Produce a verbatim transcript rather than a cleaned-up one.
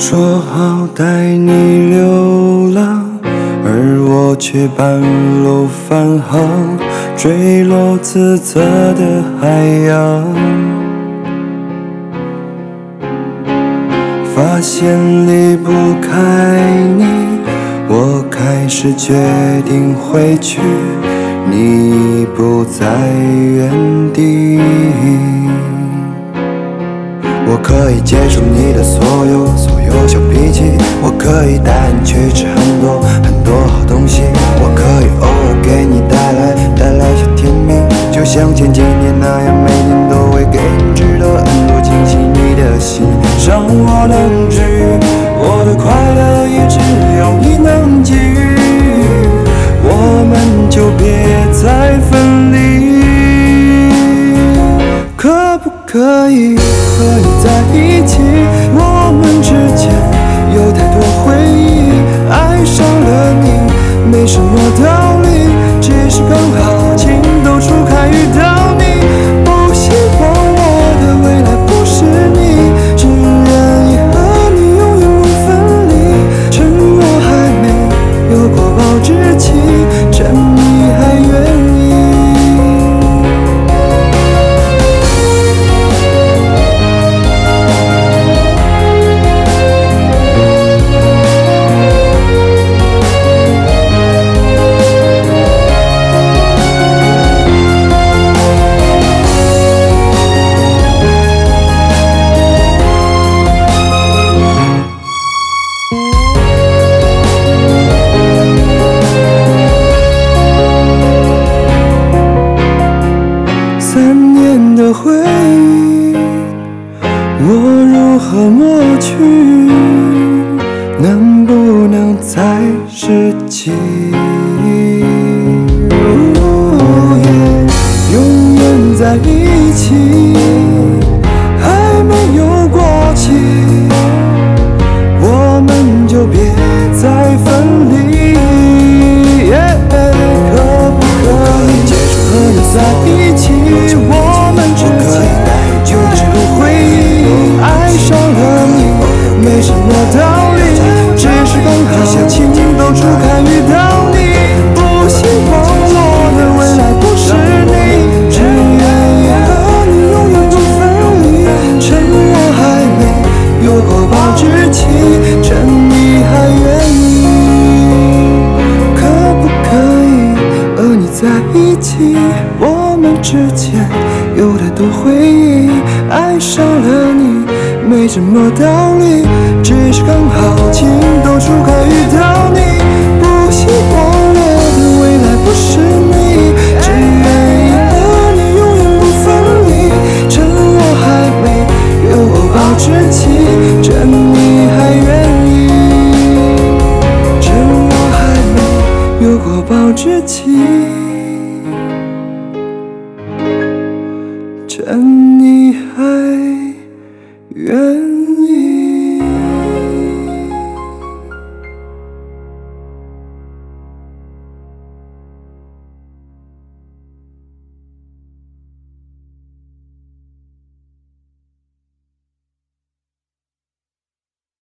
说好带你流浪，而我却半路返航，坠落自责的海洋。发现离不开你，我开始决定回去，你不在原地。我可以接受你的所有所有小脾气，我可以带你去吃很多很多好东西，我可以偶尔给你带来带来小甜蜜，就像前几年那样，每年都会给你知道很多惊喜。你的心让我能治愈，我的快乐也只有你能给予，我们就别再分离。可不可以和你在一起？我们之间有太多回忆，爱上了你没什么道理，只是刚好情窦初开遇到你。不希望我的未来不是你，只愿意和你永远不分离。趁我还没有过保质期，趁你还愿意。三年的回忆，我如何抹去？能不能再拾起？哦耶，永远在一起，还没有过期，我们就别再分离。耶，可不可以接受和你在一起？我们之间有太多回忆，爱上了你没什么道理，只是刚好情窦初开遇到你。不希望我的未来不是你，只愿意和你永远不分离。趁我还没有过保质期，趁你还愿意。可不可以和你在一起？我们之间有太多回忆，爱上了你没什么道理，只是刚好情窦初开遇到你。不希望我的未来不是你，只愿意和你永远不分离。趁我还没有过保质期，趁你还愿意。趁我还没有过保质期。